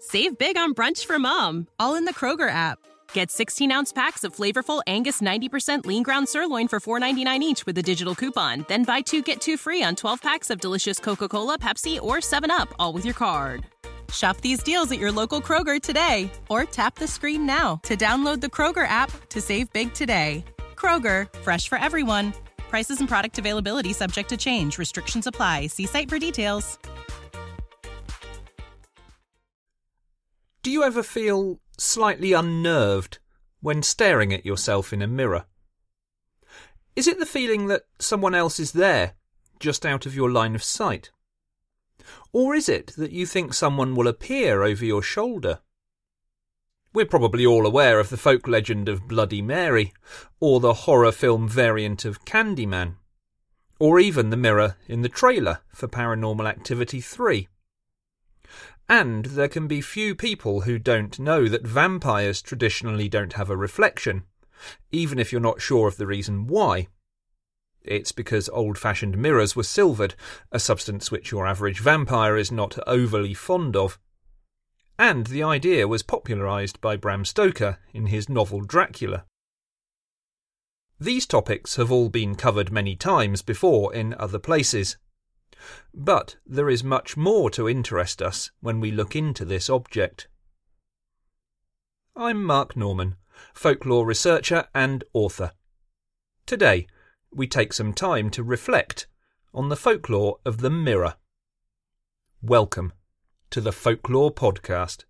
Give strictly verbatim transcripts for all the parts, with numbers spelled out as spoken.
Save big on brunch for mom, all in the Kroger app. Get sixteen-ounce packs of flavorful Angus ninety percent lean ground sirloin for four dollars and ninety-nine cents each with a digital coupon. Then buy two, get two free on twelve packs of delicious Coca-Cola, Pepsi, or seven up, all with your card. Shop these deals at your local Kroger today, or tap the screen now to download the Kroger app to save big today. Kroger, fresh for everyone. Prices and product availability subject to change. Restrictions apply. See site for details. Do you ever feel slightly unnerved when staring at yourself in a mirror? Is it the feeling that someone else is there, just out of your line of sight? Or is it that you think someone will appear over your shoulder? We're probably all aware of the folk legend of Bloody Mary, or the horror film variant of Candyman, or even the mirror in the trailer for Paranormal Activity three. And there can be few people who don't know that vampires traditionally don't have a reflection, even if you're not sure of the reason why. It's because old-fashioned mirrors were silvered, a substance which your average vampire is not overly fond of. And the idea was popularised by Bram Stoker in his novel Dracula. These topics have all been covered many times before in other places. But there is much more to interest us when we look into this object. I'm Mark Norman, folklore researcher and author. Today, we take some time to reflect on the folklore of the mirror. Welcome to the Folklore Podcast.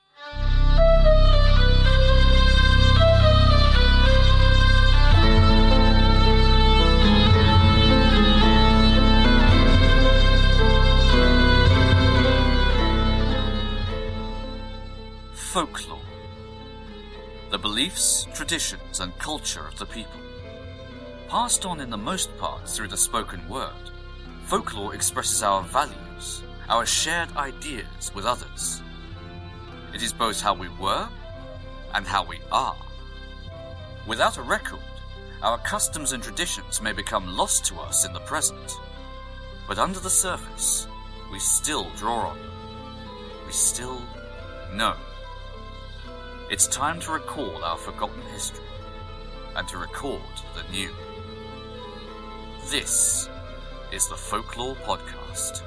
Folklore. The beliefs, traditions and culture of the people. Passed on in the most part through the spoken word, folklore expresses our values, our shared ideas with others. It is both how we were and how we are. Without a record, our customs and traditions may become lost to us in the present. But under the surface, we still draw on them. We still know. It's time to recall our forgotten history and to record the new. This is the Folklore Podcast.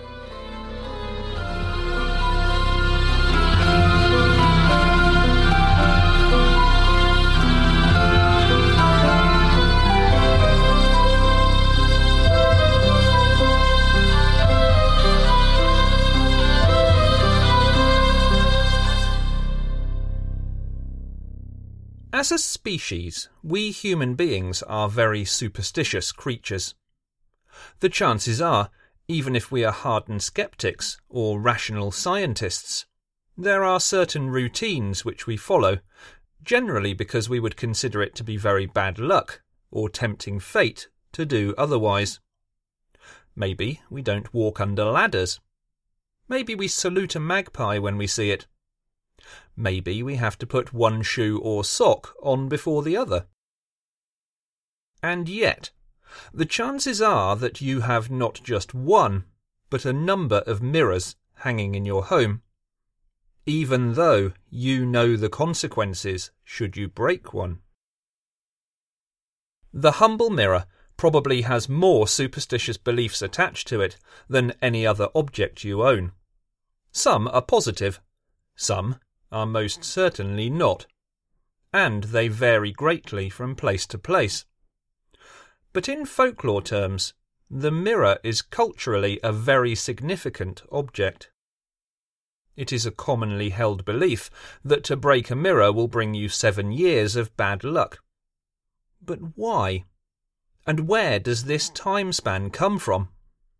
As a species, we human beings are very superstitious creatures. The chances are, even if we are hardened skeptics or rational scientists, there are certain routines which we follow, generally because we would consider it to be very bad luck or tempting fate to do otherwise. Maybe we don't walk under ladders. Maybe we salute a magpie when we see it. Maybe we have to put one shoe or sock on before the other. And yet, the chances are that you have not just one, but a number of mirrors hanging in your home, even though you know the consequences should you break one. The humble mirror probably has more superstitious beliefs attached to it than any other object you own. Some are positive, some are most certainly not, and they vary greatly from place to place. But in folklore terms, the mirror is culturally a very significant object. It is a commonly held belief that to break a mirror will bring you seven years of bad luck. But why? And where does this time span come from?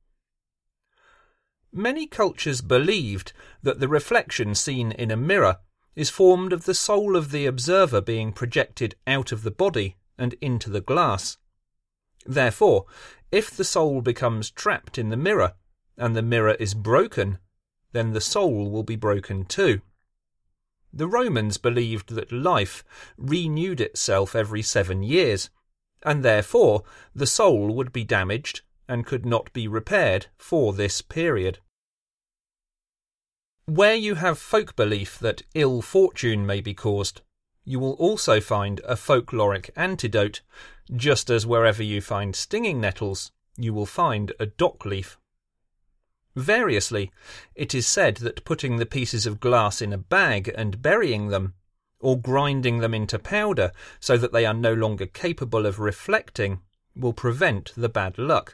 Many cultures believed that the reflection seen in a mirror is formed of the soul of the observer being projected out of the body and into the glass. Therefore, if the soul becomes trapped in the mirror, and the mirror is broken, then the soul will be broken too. The Romans believed that life renewed itself every seven years, and therefore the soul would be damaged and could not be repaired for this period. Where you have folk belief that ill fortune may be caused, you will also find a folkloric antidote, just as wherever you find stinging nettles, you will find a dock leaf. Variously, it is said that putting the pieces of glass in a bag and burying them, or grinding them into powder so that they are no longer capable of reflecting, will prevent the bad luck.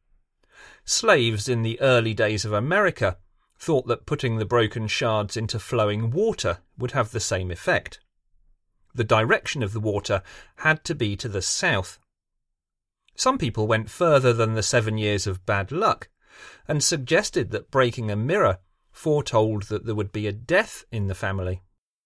Slaves in the early days of America thought that putting the broken shards into flowing water would have the same effect. The direction of the water had to be to the south. Some people went further than the seven years of bad luck, and suggested that breaking a mirror foretold that there would be a death in the family.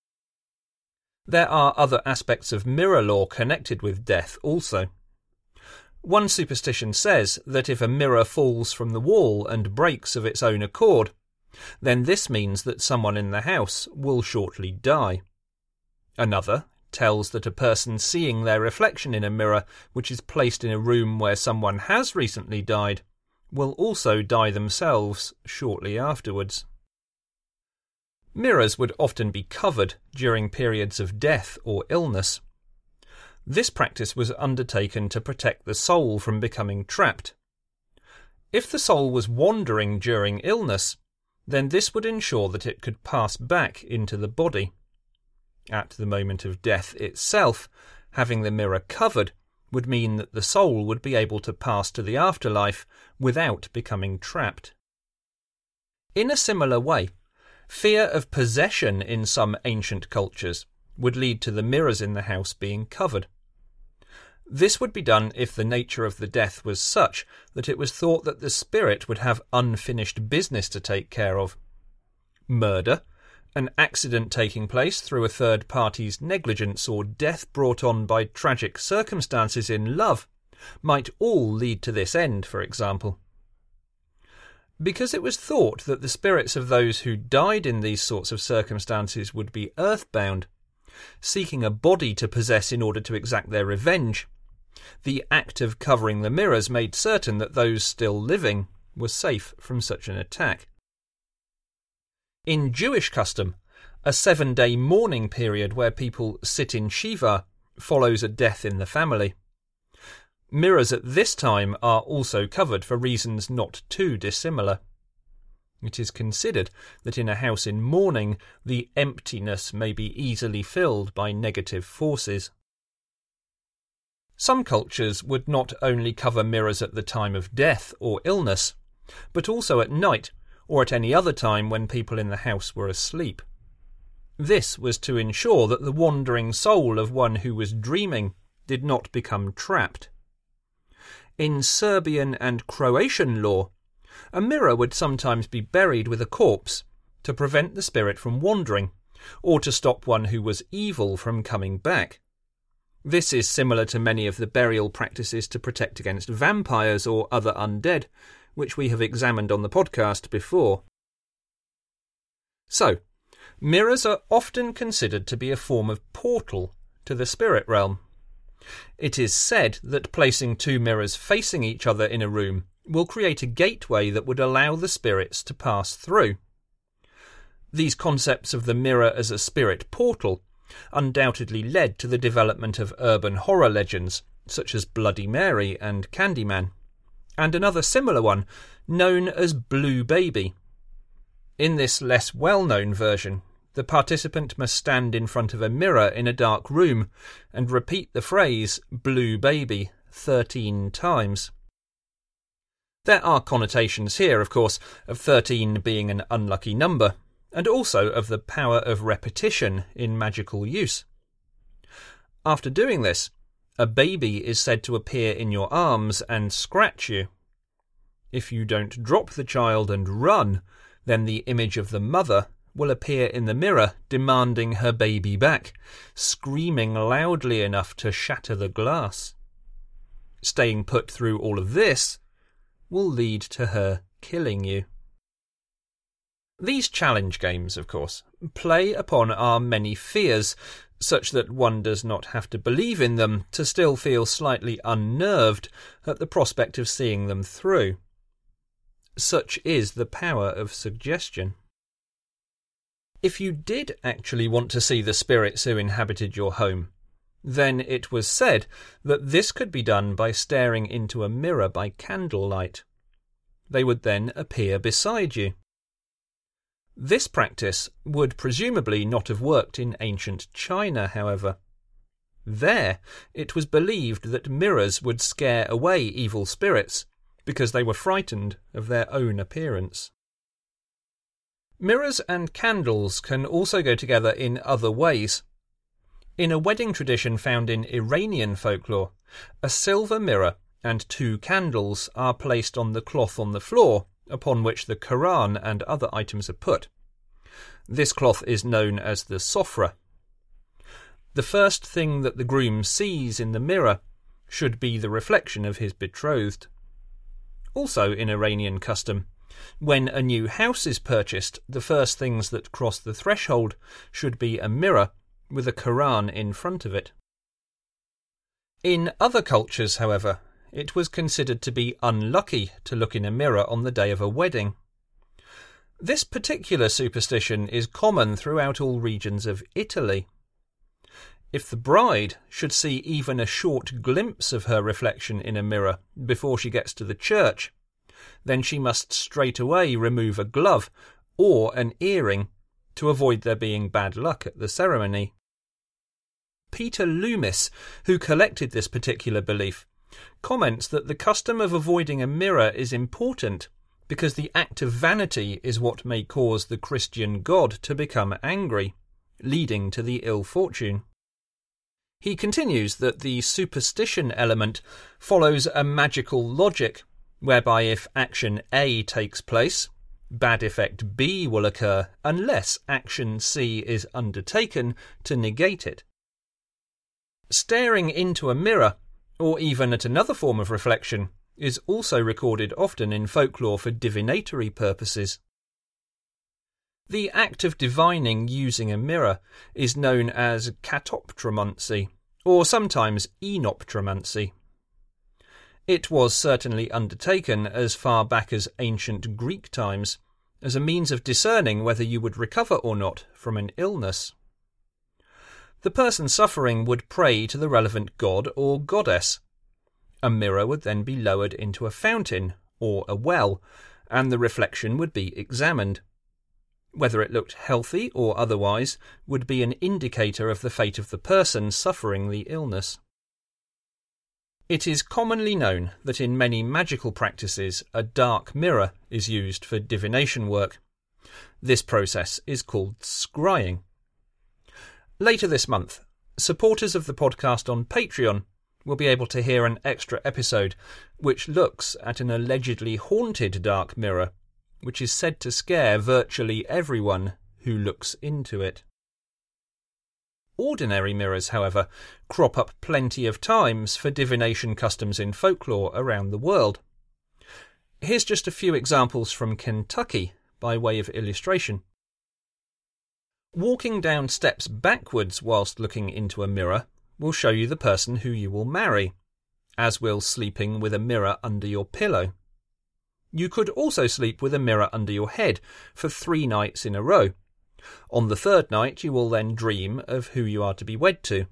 There are other aspects of mirror lore connected with death also. One superstition says that if a mirror falls from the wall and breaks of its own accord, then this means that someone in the house will shortly die. Another tells that a person seeing their reflection in a mirror which is placed in a room where someone has recently died will also die themselves shortly afterwards. Mirrors would often be covered during periods of death or illness. This practice was undertaken to protect the soul from becoming trapped. If the soul was wandering during illness, then this would ensure that it could pass back into the body. At the moment of death itself, having the mirror covered would mean that the soul would be able to pass to the afterlife without becoming trapped. In a similar way, fear of possession in some ancient cultures would lead to the mirrors in the house being covered. This would be done if the nature of the death was such that it was thought that the spirit would have unfinished business to take care of. Murder, an accident taking place through a third party's negligence, or death brought on by tragic circumstances in love, might all lead to this end, for example. Because it was thought that the spirits of those who died in these sorts of circumstances would be earthbound, seeking a body to possess in order to exact their revenge, the act of covering the mirrors made certain that those still living were safe from such an attack. In Jewish custom, a seven-day mourning period where people sit in Shiva follows a death in the family. Mirrors at this time are also covered for reasons not too dissimilar. It is considered that in a house in mourning, the emptiness may be easily filled by negative forces. Some cultures would not only cover mirrors at the time of death or illness, but also at night or at any other time when people in the house were asleep. This was to ensure that the wandering soul of one who was dreaming did not become trapped. In Serbian and Croatian lore, a mirror would sometimes be buried with a corpse to prevent the spirit from wandering, or to stop one who was evil from coming back. This is similar to many of the burial practices to protect against vampires or other undead, which we have examined on the podcast before. So, mirrors are often considered to be a form of portal to the spirit realm. It is said that placing two mirrors facing each other in a room will create a gateway that would allow the spirits to pass through. These concepts of the mirror as a spirit portal undoubtedly led to the development of urban horror legends, such as Bloody Mary and Candyman, and another similar one known as Blue Baby. In this less well-known version, the participant must stand in front of a mirror in a dark room and repeat the phrase Blue Baby thirteen times. There are connotations here, of course, of thirteen being an unlucky number, and also of the power of repetition in magical use. After doing this, a baby is said to appear in your arms and scratch you. If you don't drop the child and run, then the image of the mother will appear in the mirror demanding her baby back, screaming loudly enough to shatter the glass. Staying put through all of this will lead to her killing you. These challenge games, of course, play upon our many fears, such that one does not have to believe in them to still feel slightly unnerved at the prospect of seeing them through. Such is the power of suggestion. If you did actually want to see the spirits who inhabited your home, then it was said that this could be done by staring into a mirror by candlelight. They would then appear beside you. This practice would presumably not have worked in ancient China, however. There, it was believed that mirrors would scare away evil spirits because they were frightened of their own appearance. Mirrors and candles can also go together in other ways. In a wedding tradition found in Iranian folklore, a silver mirror and two candles are placed on the cloth on the floor upon which the Quran and other items are put. This cloth is known as the sofra. The first thing that the groom sees in the mirror should be the reflection of his betrothed. Also in Iranian custom, when a new house is purchased, the first things that cross the threshold should be a mirror with a Quran in front of it. In other cultures, however, it was considered to be unlucky to look in a mirror on the day of a wedding. This particular superstition is common throughout all regions of Italy. If the bride should see even a short glimpse of her reflection in a mirror before she gets to the church, then she must straight away remove a glove or an earring to avoid there being bad luck at the ceremony. Peter Loomis, who collected this particular belief, comments that the custom of avoiding a mirror is important because the act of vanity is what may cause the Christian God to become angry, leading to the ill fortune. He continues that the superstition element follows a magical logic, whereby if action A takes place, bad effect B will occur unless action C is undertaken to negate it. Staring into a mirror, or even at another form of reflection, is also recorded often in folklore for divinatory purposes. The act of divining using a mirror is known as katoptromancy, or sometimes enoptromancy. It was certainly undertaken as far back as ancient Greek times, as a means of discerning whether you would recover or not from an illness. The person suffering would pray to the relevant god or goddess. A mirror would then be lowered into a fountain or a well, and the reflection would be examined. Whether it looked healthy or otherwise would be an indicator of the fate of the person suffering the illness. It is commonly known that in many magical practices a dark mirror is used for divination work. This process is called scrying. Later this month, supporters of the podcast on Patreon will be able to hear an extra episode which looks at an allegedly haunted dark mirror, which is said to scare virtually everyone who looks into it. Ordinary mirrors, however, crop up plenty of times for divination customs in folklore around the world. Here's just a few examples from Kentucky by way of illustration. Walking down steps backwards whilst looking into a mirror will show you the person who you will marry, as will sleeping with a mirror under your pillow. You could also sleep with a mirror under your head for three nights in a row. On the third night you will then dream of who you are to be wed to.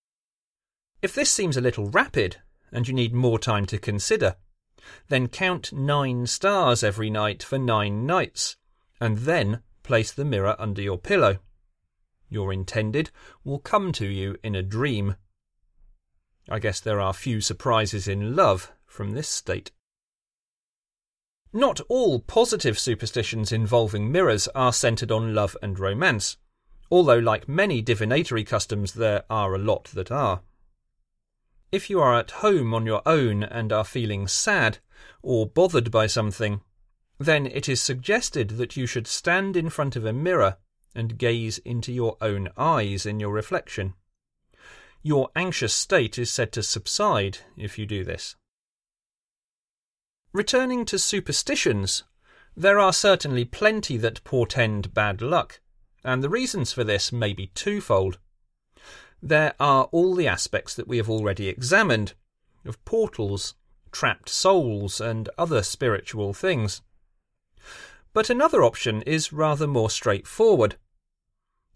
If this seems a little rapid, and you need more time to consider, then count nine stars every night for nine nights, and then place the mirror under your pillow. Your intended will come to you in a dream. I guess there are few surprises in love from this state. Not all positive superstitions involving mirrors are centred on love and romance, although like many divinatory customs there are a lot that are. If you are at home on your own and are feeling sad or bothered by something, then it is suggested that you should stand in front of a mirror and gaze into your own eyes in your reflection. Your anxious state is said to subside if you do this. Returning to superstitions, there are certainly plenty that portend bad luck, and the reasons for this may be twofold. There are all the aspects that we have already examined, of portals, trapped souls, and other spiritual things. But another option is rather more straightforward.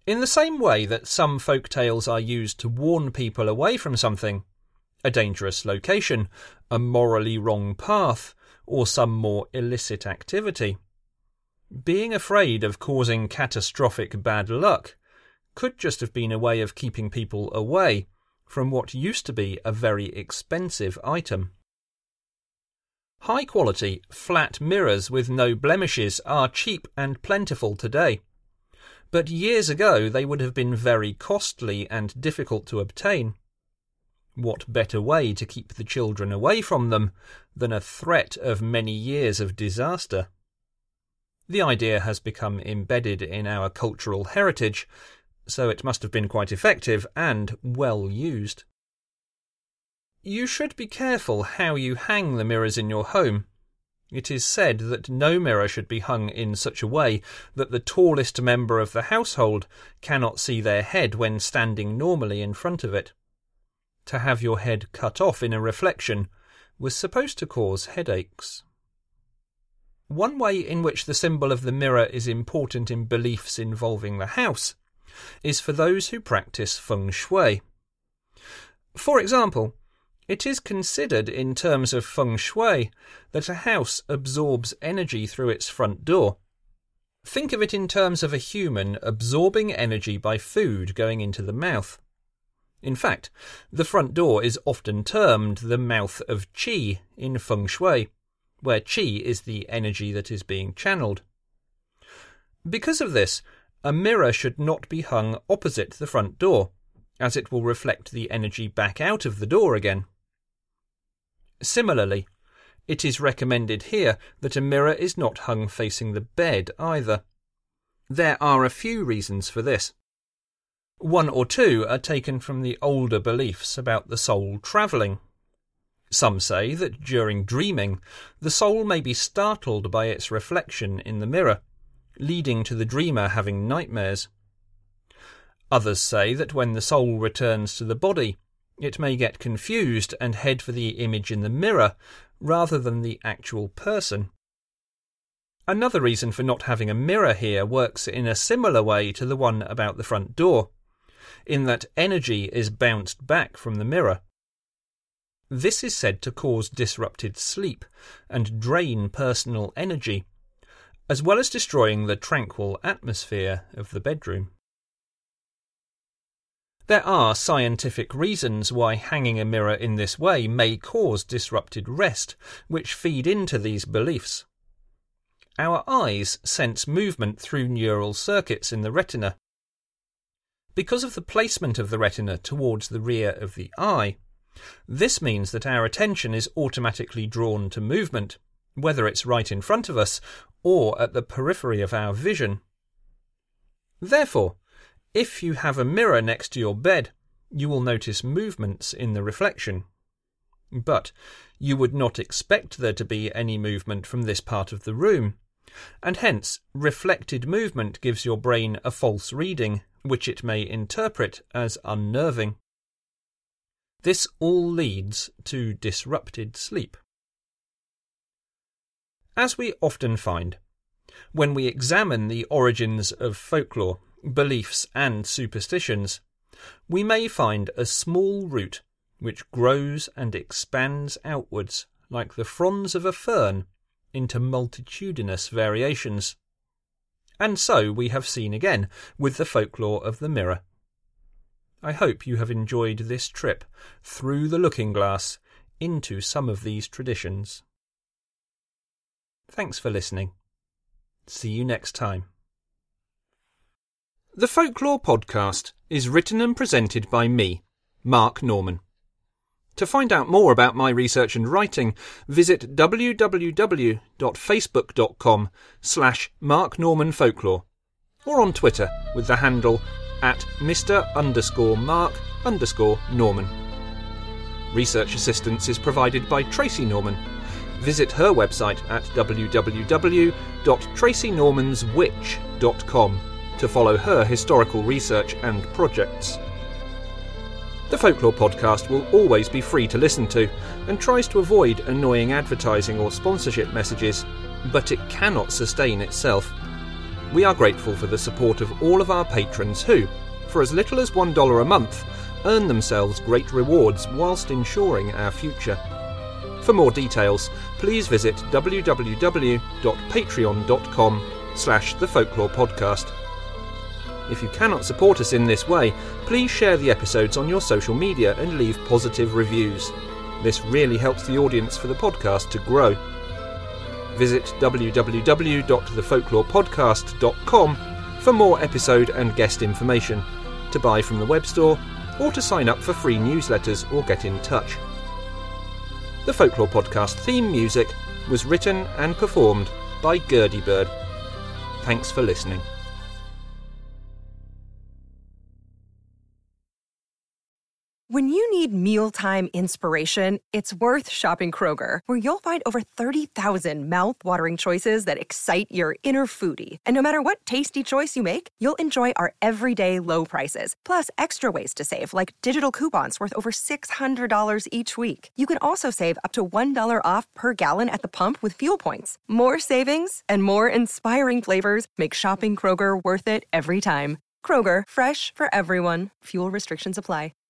In the same way that some folk tales are used to warn people away from something, a dangerous location, a morally wrong path, or some more illicit activity, being afraid of causing catastrophic bad luck could just have been a way of keeping people away from what used to be a very expensive item. High-quality, flat mirrors with no blemishes are cheap and plentiful today, but years ago they would have been very costly and difficult to obtain. What better way to keep the children away from them than a threat of many years of disaster? The idea has become embedded in our cultural heritage, so it must have been quite effective and well used. You should be careful how you hang the mirrors in your home. It is said that no mirror should be hung in such a way that the tallest member of the household cannot see their head when standing normally in front of it. To have your head cut off in a reflection was supposed to cause headaches. One way in which the symbol of the mirror is important in beliefs involving the house is for those who practice feng shui. For example, it is considered in terms of feng shui that a house absorbs energy through its front door. Think of it in terms of a human absorbing energy by food going into the mouth. In fact, the front door is often termed the mouth of qi in feng shui, where qi is the energy that is being channeled. Because of this, a mirror should not be hung opposite the front door, as it will reflect the energy back out of the door again. Similarly, it is recommended here that a mirror is not hung facing the bed either. There are a few reasons for this. One or two are taken from the older beliefs about the soul travelling. Some say that during dreaming, the soul may be startled by its reflection in the mirror, leading to the dreamer having nightmares. Others say that when the soul returns to the body, it may get confused and head for the image in the mirror rather than the actual person. Another reason for not having a mirror here works in a similar way to the one about the front door, in that energy is bounced back from the mirror. This is said to cause disrupted sleep and drain personal energy, as well as destroying the tranquil atmosphere of the bedroom. There are scientific reasons why hanging a mirror in this way may cause disrupted rest, which feed into these beliefs. Our eyes sense movement through neural circuits in the retina. Because of the placement of the retina towards the rear of the eye, this means that our attention is automatically drawn to movement, whether it's right in front of us or at the periphery of our vision. Therefore, if you have a mirror next to your bed, you will notice movements in the reflection. But you would not expect there to be any movement from this part of the room, and hence reflected movement gives your brain a false reading, which it may interpret as unnerving. This all leads to disrupted sleep. As we often find, when we examine the origins of folklore, beliefs and superstitions, we may find a small root which grows and expands outwards like the fronds of a fern into multitudinous variations. And so we have seen again with the folklore of the mirror. I hope you have enjoyed this trip through the looking glass into some of these traditions. Thanks for listening. See you next time. The Folklore Podcast is written and presented by me, Mark Norman. To find out more about my research and writing, visit w w w dot facebook dot com slash Mark Norman Folklore, or on Twitter with the handle at Mister underscore Mark underscore Norman. Research assistance is provided by Tracy Norman. Visit her website at w w w dot tracy normans witch dot com to follow her historical research and projects. The Folklore Podcast will always be free to listen to and tries to avoid annoying advertising or sponsorship messages, but it cannot sustain itself. We are grateful for the support of all of our patrons who, for as little as one dollar a month, earn themselves great rewards whilst ensuring our future. For more details, please visit www.patreon.com slash the Folklore Podcast. If you cannot support us in this way, please share the episodes on your social media and leave positive reviews. This really helps the audience for the podcast to grow. Visit w w w dot the folklore podcast dot com for more episode and guest information, to buy from the web store, or to sign up for free newsletters or get in touch. The Folklore Podcast theme music was written and performed by Gurdy Bird. Thanks for listening. When you need mealtime inspiration, it's worth shopping Kroger, where you'll find over thirty thousand mouth-watering choices that excite your inner foodie. And no matter what tasty choice you make, you'll enjoy our everyday low prices, plus extra ways to save, like digital coupons worth over six hundred dollars each week. You can also save up to one dollar off per gallon at the pump with fuel points. More savings and more inspiring flavors make shopping Kroger worth it every time. Kroger, fresh for everyone. Fuel restrictions apply.